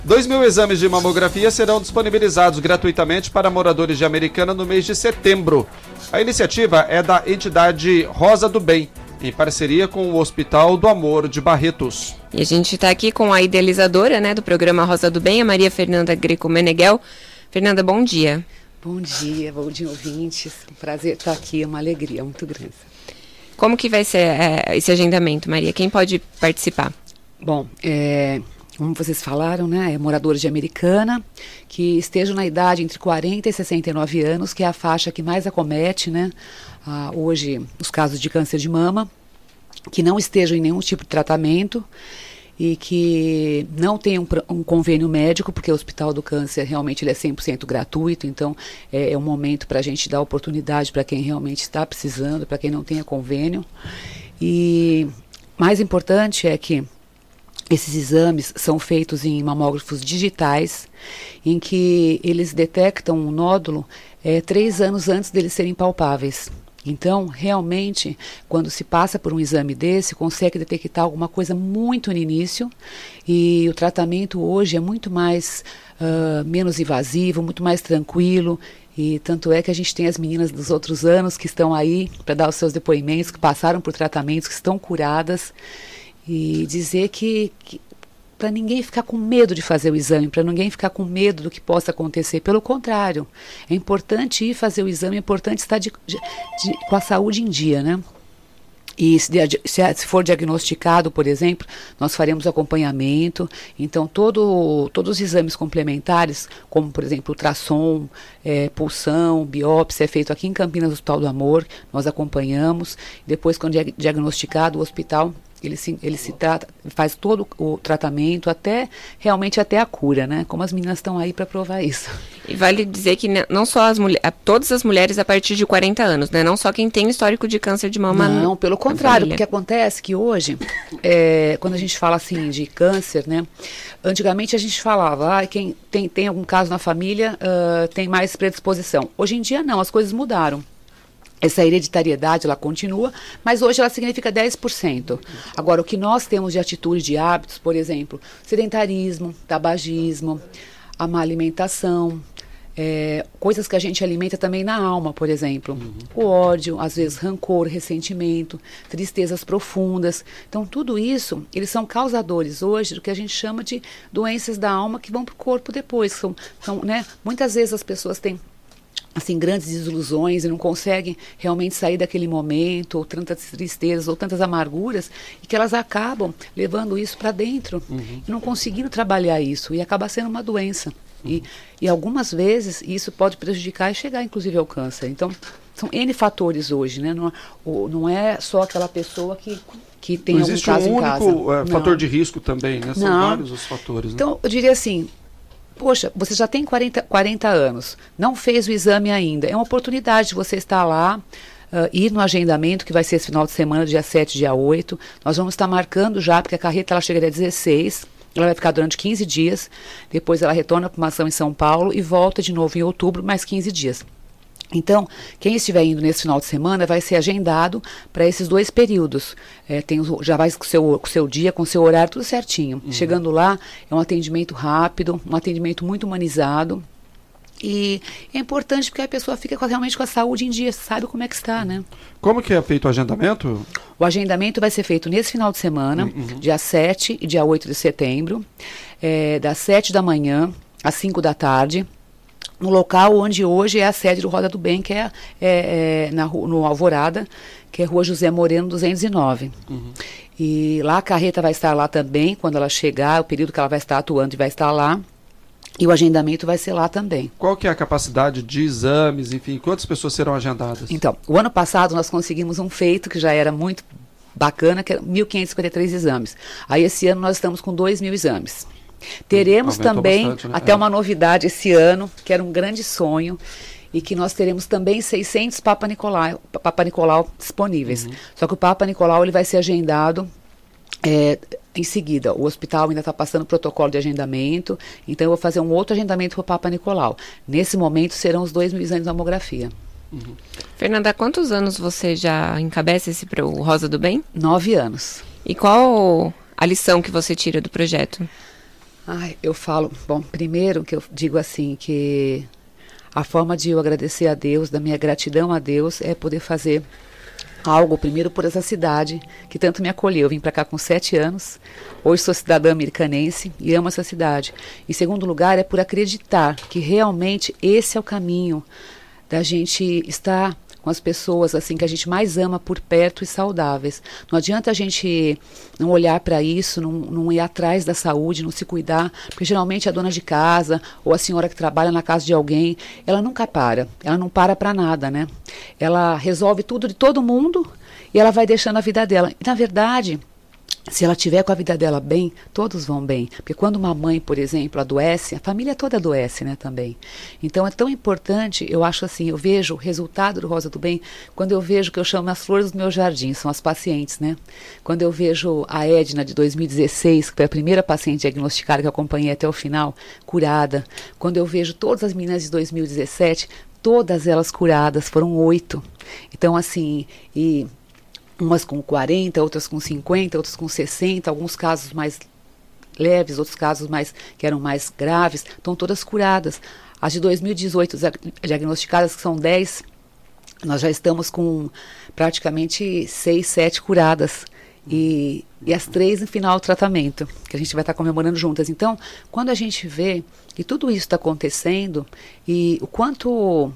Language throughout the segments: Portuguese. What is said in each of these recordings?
2.000 exames de mamografia serão disponibilizados gratuitamente para moradores de Americana no mês de setembro. A iniciativa é da entidade Rosa do Bem, em parceria com o Hospital do Amor de Barretos. E a gente está aqui com a idealizadora, do programa Rosa do Bem, a Maria Fernanda Greco Meneghel. Fernanda, bom dia. Bom dia, ouvintes. Um prazer estar aqui, é uma alegria muito grande. Como que vai ser esse agendamento, Maria? Quem pode participar? Bom, como vocês falaram, moradores de Americana, que estejam na idade entre 40 e 69 anos, que é a faixa que mais acomete, hoje, os casos de câncer de mama, que não estejam em nenhum tipo de tratamento e que não tenham um convênio médico, porque o Hospital do Câncer realmente ele é 100% gratuito, então é um momento para a gente dar oportunidade para quem realmente está precisando, para quem não tenha convênio. E mais importante é que esses exames são feitos em mamógrafos digitais, em que eles detectam um nódulo 3 anos antes deles serem palpáveis. Então, realmente, quando se passa por um exame desse, consegue detectar alguma coisa muito no início, e o tratamento hoje é muito mais, menos invasivo, muito mais tranquilo, e tanto é que a gente tem as meninas dos outros anos que estão aí para dar os seus depoimentos, que passaram por tratamentos, que estão curadas, e dizer que para ninguém ficar com medo de fazer o exame, para ninguém ficar com medo do que possa acontecer. Pelo contrário, é importante ir fazer o exame, é importante estar com a saúde em dia, E se for diagnosticado, por exemplo, nós faremos acompanhamento. Então, todos os exames complementares, como, por exemplo, ultrassom, pulsão, biópsia, é feito aqui em Campinas, no Hospital do Amor, nós acompanhamos. Depois, quando é diagnosticado, o hospital ele se trata, faz todo o tratamento realmente até a cura, Como as meninas estão aí para provar isso. E vale dizer que não só todas as mulheres a partir de 40 anos, Não só quem tem histórico de câncer de mama. Não, pelo contrário, porque acontece que hoje, quando a gente fala assim de câncer, antigamente a gente falava, quem tem algum caso na família tem mais predisposição. Hoje em dia não, as coisas mudaram. Essa hereditariedade, ela continua, mas hoje ela significa 10%. Agora, o que nós temos de atitude, de hábitos, por exemplo, sedentarismo, tabagismo, a má alimentação, coisas que a gente alimenta também na alma, por exemplo. O ódio, às vezes rancor, ressentimento, tristezas profundas. Então, tudo isso, eles são causadores hoje do que a gente chama de doenças da alma que vão para o corpo depois. Muitas vezes as pessoas têm grandes desilusões e não conseguem realmente sair daquele momento, ou tantas tristezas, ou tantas amarguras, e que elas acabam levando isso para dentro, e não conseguindo trabalhar isso, e acaba sendo uma doença. E algumas vezes isso pode prejudicar e chegar inclusive ao câncer. Então, são N fatores hoje, não é só aquela pessoa que tem algum caso em casa. Não existe um único fator de risco também, São vários os fatores. Então, eu diria assim, poxa, você já tem 40 anos, não fez o exame ainda. É uma oportunidade de você estar lá, ir no agendamento, que vai ser esse final de semana, dia 7, dia 8. Nós vamos estar marcando já, porque a carreta ela chega dia 16. Ela vai ficar durante 15 dias. Depois ela retorna para uma ação em São Paulo e volta de novo em outubro, mais 15 dias. Então, quem estiver indo nesse final de semana vai ser agendado para esses 2 períodos. Já vai com o seu dia, com o seu horário, tudo certinho. Chegando lá, é um atendimento rápido, um atendimento muito humanizado. E é importante porque a pessoa fica realmente com a saúde em dia, sabe como é que está, Como que é feito o agendamento? O agendamento vai ser feito nesse final de semana, dia 7 e dia 8 de setembro, das 7 da manhã às 5 da tarde. No local onde hoje é a sede do Roda do Bem, que no Alvorada, que é Rua José Moreno 209. E lá a carreta vai estar lá também, quando ela chegar, o período que ela vai estar atuando e vai estar lá. E o agendamento vai ser lá também. Qual que é a capacidade de exames, enfim, quantas pessoas serão agendadas? Então, o ano passado nós conseguimos um feito que já era muito bacana, que era 1.553 exames. Aí esse ano nós estamos com 2.000 exames. Teremos também, bastante, até uma novidade esse ano, que era um grande sonho, e que nós teremos também 600 Papa Nicolau disponíveis. Só que o Papa Nicolau ele vai ser agendado em seguida. O hospital ainda está passando o protocolo de agendamento, então eu vou fazer um outro agendamento para o Papa Nicolau. Nesse momento serão os 2.000 exames de mamografia. Fernanda, há quantos anos você já encabeça o Rosa do Bem? 9 anos. E qual a lição que você tira do projeto? Eu falo, bom, primeiro que eu digo assim, que a forma de eu agradecer a Deus, da minha gratidão a Deus, é poder fazer algo, primeiro por essa cidade que tanto me acolheu. Eu vim para cá com 7 anos, hoje sou cidadã americanense e amo essa cidade. Em segundo lugar, é por acreditar que realmente esse é o caminho da gente estar com as pessoas assim que a gente mais ama por perto e saudáveis. Não adianta a gente não olhar para isso, não ir atrás da saúde, não se cuidar, porque geralmente a dona de casa ou a senhora que trabalha na casa de alguém, ela nunca para, ela não para nada, né? Ela resolve tudo de todo mundo e ela vai deixando a vida dela. E, na verdade, se ela tiver com a vida dela bem, todos vão bem. Porque quando uma mãe, por exemplo, adoece, a família toda adoece, né, também. Então é tão importante, eu acho assim, eu vejo o resultado do Rosa do Bem quando eu vejo que eu chamo as flores do meu jardim, são as pacientes, né? Quando eu vejo a Edna de 2016, que foi a primeira paciente diagnosticada que eu acompanhei até o final, curada. Quando eu vejo todas as meninas de 2017, todas elas curadas, foram 8. Então, assim, e umas com 40, outras com 50, outras com 60, alguns casos mais leves, outros casos que eram mais graves, estão todas curadas. As de 2018 diagnosticadas, que são 10, nós já estamos com praticamente 6, 7 curadas. E as 3 no final do tratamento, que a gente vai estar comemorando juntas. Então, quando a gente vê que tudo isso está acontecendo e o quanto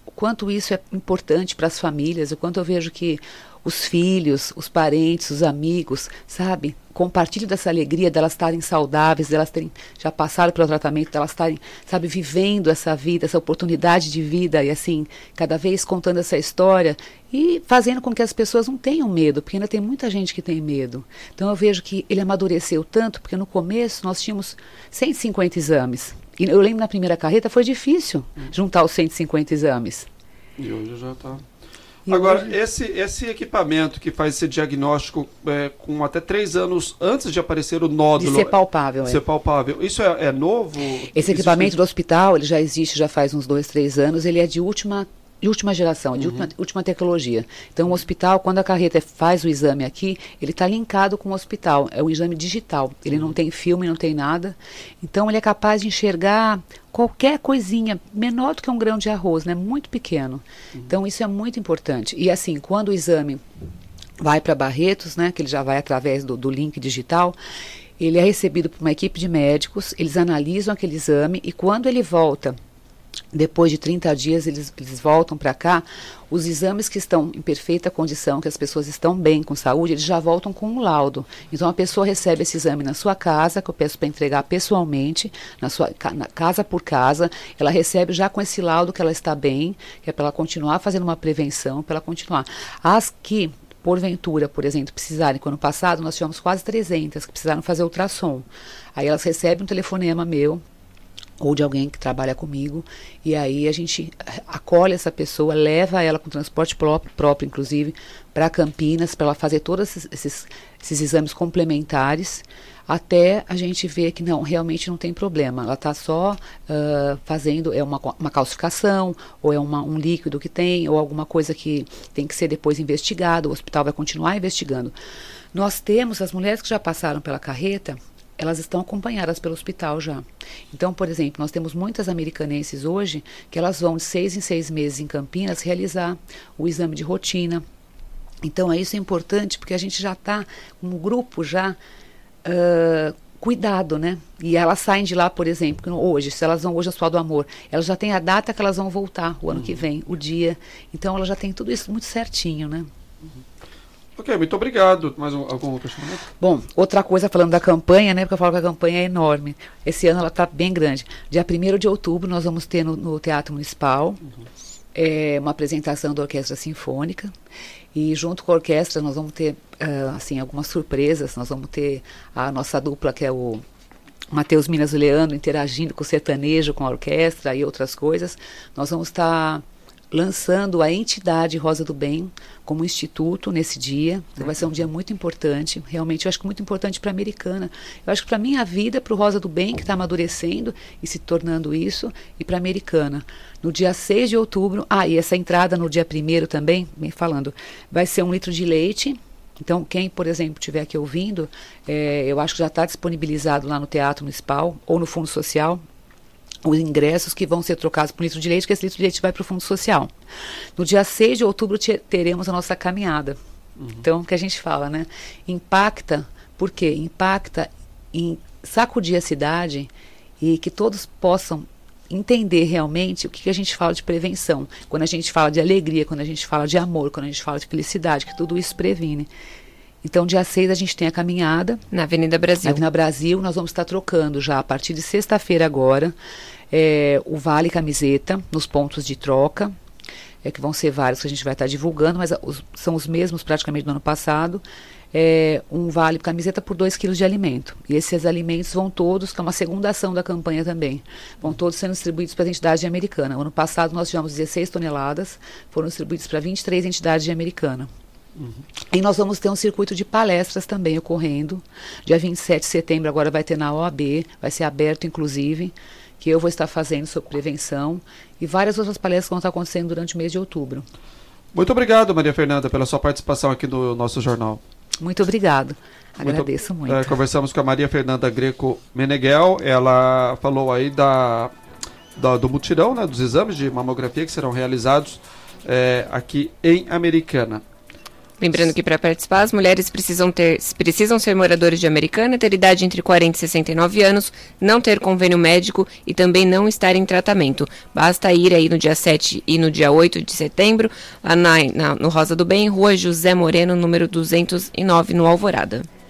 isso é importante para as famílias, o quanto eu vejo que os filhos, os parentes, os amigos, sabe, compartilham dessa alegria delas estarem saudáveis, delas terem já passaram pelo tratamento, delas estarem, sabe, vivendo essa vida, essa oportunidade de vida e assim, cada vez contando essa história e fazendo com que as pessoas não tenham medo, porque ainda tem muita gente que tem medo. Então eu vejo que ele amadureceu tanto, porque no começo nós tínhamos 150 exames. E eu lembro na primeira carreta foi difícil juntar os 150 exames. E hoje já está. Agora, esse equipamento que faz esse diagnóstico com até 3 anos antes de aparecer o nódulo... De ser palpável. Ser palpável. Isso é novo? Esse equipamento do hospital, ele já existe, já faz uns 2, 3 anos, ele é de última geração, de última tecnologia. Então, o hospital, quando a carreta faz o exame aqui, ele está linkado com o hospital. É um exame digital. Ele não tem filme, não tem nada. Então, ele é capaz de enxergar qualquer coisinha, menor do que um grão de arroz, né? Muito pequeno. Então, isso é muito importante. E, assim, quando o exame vai para Barretos, né? Que ele já vai através do link digital, ele é recebido por uma equipe de médicos, eles analisam aquele exame e quando ele volta... Depois de 30 dias, eles voltam para cá. Os exames que estão em perfeita condição, que as pessoas estão bem, com saúde, eles já voltam com um laudo. Então, a pessoa recebe esse exame na sua casa, que eu peço para entregar pessoalmente, casa por casa. Ela recebe já com esse laudo que ela está bem, que é para ela continuar fazendo uma prevenção, para ela continuar. As que, porventura, por exemplo, precisarem, que ano passado nós tivemos quase 300 que precisaram fazer ultrassom. Aí elas recebem um telefonema meu, ou de alguém que trabalha comigo, e aí a gente acolhe essa pessoa, leva ela com transporte próprio inclusive, para Campinas, para ela fazer todos esses exames complementares, até a gente ver que não, realmente não tem problema. Ela está só fazendo uma calcificação, ou é um líquido que tem, ou alguma coisa que tem que ser depois investigado, o hospital vai continuar investigando. Nós temos as mulheres que já passaram pela carreta, elas estão acompanhadas pelo hospital já. Então, por exemplo, nós temos muitas americanenses hoje que elas vão de 6 em 6 meses em Campinas realizar o exame de rotina. Então, isso é importante porque a gente já está com um grupo já cuidado, né? E elas saem de lá, por exemplo, hoje, se elas vão hoje ao Hospital do Amor, elas já têm a data que elas vão voltar, o ano que vem, o dia. Então, elas já têm tudo isso muito certinho, né? Ok, muito obrigado. Mais algum questionamento? Bom, outra coisa falando da campanha, né? Porque eu falo que a campanha é enorme. Esse ano ela está bem grande. Dia 1º de outubro nós vamos ter no Teatro Municipal uma apresentação da Orquestra Sinfônica. E junto com a orquestra nós vamos ter assim, algumas surpresas. Nós vamos ter a nossa dupla, que é o Matheus Minas e Leandro, interagindo com o sertanejo, com a orquestra e outras coisas. Nós vamos estar lançando a entidade Rosa do Bem como instituto nesse dia. Então vai ser um dia muito importante, realmente eu acho que muito importante para a Americana. Eu acho que para a minha vida, para o Rosa do Bem, que está amadurecendo e se tornando isso, e para a Americana. No dia 6 de outubro, e essa entrada no dia 1º também, bem falando, vai ser 1 litro de leite, Então, quem, por exemplo, estiver aqui ouvindo, eu acho que já está disponibilizado lá no Teatro Municipal ou no Fundo Social os ingressos que vão ser trocados por litro de leite, que esse litro de leite vai para o Fundo Social. No dia 6 de outubro teremos a nossa caminhada. Então, o que a gente fala, né? Impacta, por quê? Impacta em sacudir a cidade e que todos possam entender realmente o que a gente fala de prevenção. Quando a gente fala de alegria, quando a gente fala de amor, quando a gente fala de felicidade, que tudo isso previne. Então, dia 6 a gente tem a caminhada. Na Avenida Brasil. Na Avenida Brasil, nós vamos estar trocando já a partir de sexta-feira agora o Vale Camiseta nos pontos de troca, que vão ser vários que a gente vai estar divulgando, mas são os mesmos praticamente do ano passado. Um vale camiseta por 2 quilos de alimento. E esses alimentos vão todos, que é uma segunda ação da campanha também, vão todos sendo distribuídos para a entidade americana. O ano passado nós tivemos 16 toneladas, foram distribuídos para 23 entidades de Americana. E nós vamos ter um circuito de palestras também ocorrendo. Dia 27 de setembro agora vai ter na OAB, vai ser aberto inclusive, que eu vou estar fazendo sobre prevenção, e várias outras palestras vão estar acontecendo durante o mês de outubro. Muito obrigado, Maria Fernanda, pela sua participação aqui no nosso jornal. Muito obrigado. Agradeço muito. Conversamos com a Maria Fernanda Greco Meneghel. Ela falou aí do mutirão, né, dos exames de mamografia que serão realizados aqui em Americana. Lembrando que para participar, as mulheres precisam ser moradores de Americana, ter idade entre 40 e 69 anos, não ter convênio médico e também não estar em tratamento. Basta ir aí no dia 7 e no dia 8 de setembro, lá no Rosa do Bem, Rua José Moreno, número 209, no Alvorada.